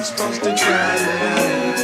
I'm supposed to die tonight.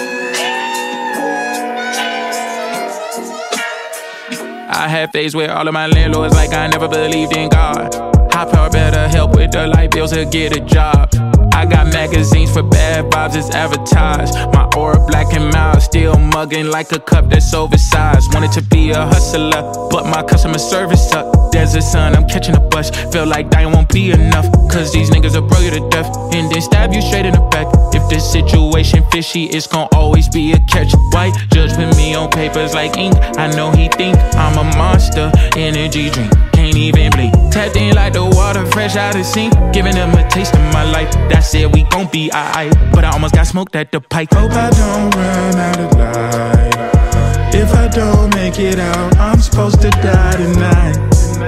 I had days where all of my landlords like I never believed in God. High power better help with the light bills to get a job. I got magazines for bad vibes, it's advertised. My aura black and mild, still mugging like a cup that's oversized. Wanted to be a hustler, but my customer service sucked. There's a sun, I'm catching a bus. Feel like dying won't be enough, cause these niggas will blow you to death and then stab you straight in the back. If this situation fishy, it's gon' always be a catch. White judge put me on papers like ink. I know he think I'm a monster, energy drink, can't even blink. Tapped in like the water fresh out of sink, giving them a taste of my life. That's it, we gon' be alright, but I almost got smoked at the pipe. Hope I don't run out of light. If I don't make it out, I'm supposed to die tonight.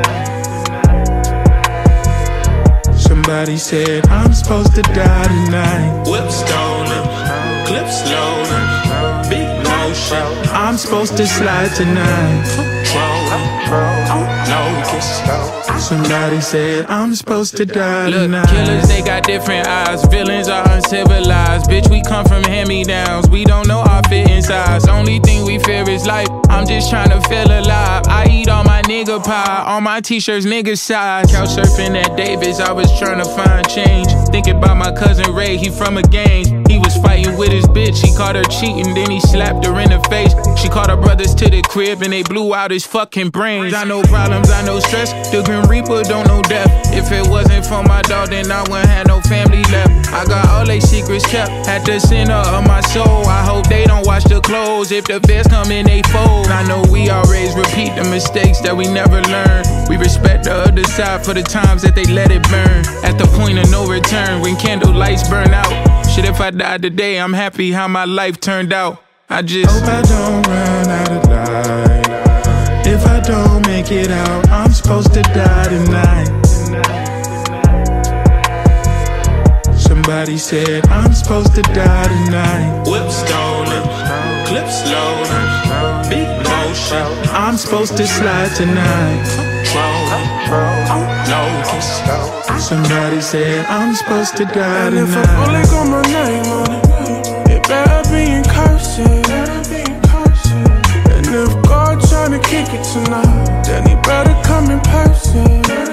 Somebody said I'm supposed to die tonight. Whip stolen, clips loaded, big motion. I'm supposed to slide tonight. No kiss. Somebody said I'm supposed to die Look, tonight. killers, they got different eyes. Villains are uncivilized. Bitch, we come from hand-me-downs. We don't know our fitting size. Only thing we fear is life. I'm just trying to feel alive. I eat all my nigga pie. All my t-shirts nigga size. Couch surfing at Davis, I was trying to find change. Thinking about my cousin Ray, he from a gang. He was fighting with his bitch. He caught her cheating, then he slapped her in the face. She called her brothers to the crib and they blew out his fucking brains. I know problems, I know stress. The Grim Reaper don't know death. If it wasn't for my dog, then I wouldn't have no family left. I got all they secrets kept at the center of my soul. I hope they don't wash the clothes. If the feds come in, they fold. I know we always repeat the mistakes that we never learn. We respect the other side for the times that they let it burn. At the point of no return, when candle lights burn out. Shit, if I died today, I'm happy how my life turned out. I just hope I don't run out of light. If I don't make it out, I'm supposed to die tonight. Somebody said I'm supposed to die tonight. Whip stolen, clips loaded, big motion. I'm supposed to slide tonight. No kiss. Somebody said I'm supposed to die And if a tonight. bullet got my name on it, it better be in cursive. And if God tryna kick it tonight, then he better come in person.